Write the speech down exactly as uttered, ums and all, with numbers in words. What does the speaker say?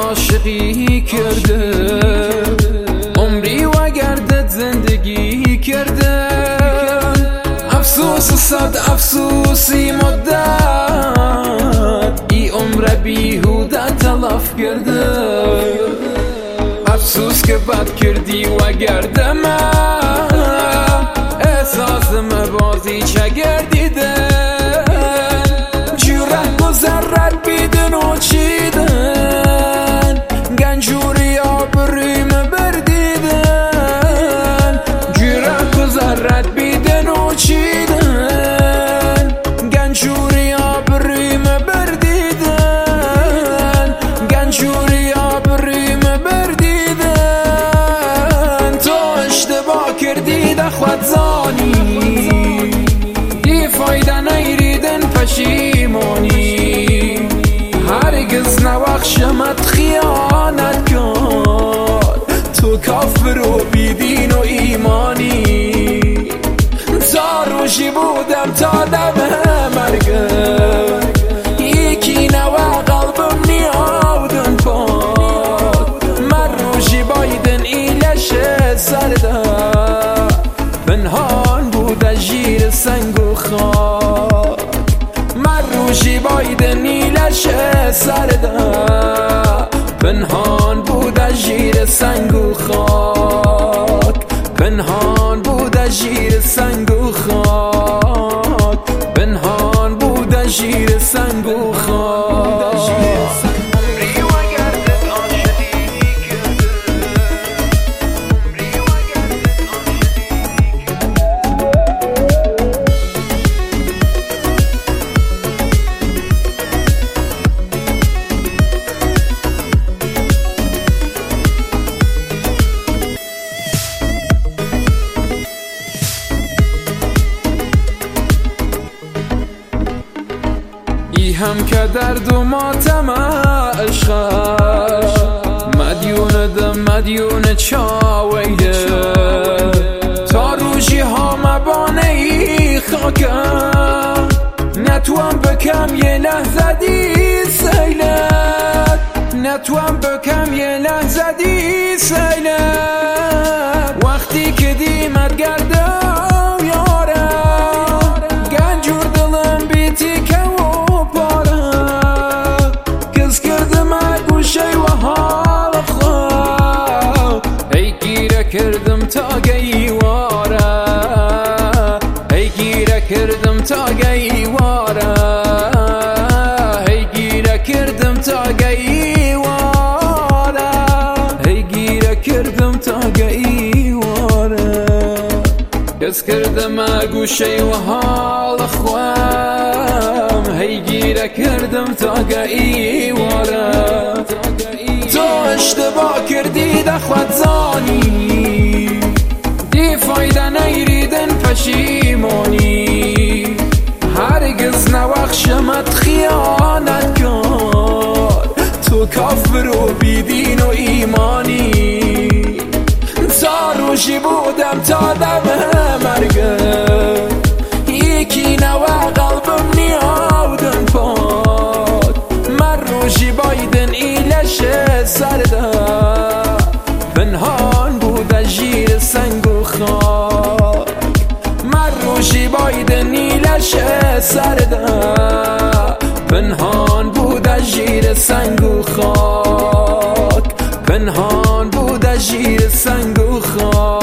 عاشقی کرده، عمری و گردت زندگی کرده، افسوس صد افسوسی مدت ای عمر بیهوده تلف کرده، افسوس که بد کردی و گردم احساسم بازی چه گردیده، جوره گذرد بیدن و چیدن گنجوری آبریم بردیدن، جوره گذرد بیدن و چیدن گنجوری آبریم بردیدن، گنجوری آبریم بردیدن، تو اشتباه کردی ده خود زانی دی فایده نیریدن پشیمانی، هرگز نبخشمت خیانت کن، تو کافر و بیدین و ایمانی، تا روشی بودم تا دم مرگم یکی نوا قلبم نیاودن پاک، من روشی بایدن ایلش سرده پنهان بوده جیر سنگ و خاک، من روشی بایدن ایلش سرده پنهان بوده جیر سنگ و خاک، پنهان بوده جیر سنگ و خاک، پنهان بوده جیر سنگ و خاک. ای هم که درد و ماتم عشقش مدیون دم مدیون چاویه، تا روشی ها مبانه ای خاکم نتوان بکم یه لحظه دی سیلت، نتوان بکم یه لحظه دی سیلت، وقتی که دیمت گردم یارم گنجور دلم بیتی که کردم تا گیواره، ای گیره کردم تا گیواره، ای گیره کردم تا گیواره، ای گیره کردم تا گیواره، کس کردم گوشه و حال خوام، ای گیره کردم تا گیواره، تو اشتباه کردی ده خود زانی دی فایده نیریدن پشیمانی، هرگز نبخشمت خیانت کن، تو کافر و بیدین و ایمانی، تا روشی بودم تا دم مرگم یکی نوا قلبم نیاودن پاک، من روشی بایدن ایلش سرده پنهان بوده جیر سنگ و خاک، من روشی بایدن ایلش سرده پنهان بوده جیر سنگ و خاک، پنهان بوده جیر سنگ و خاک.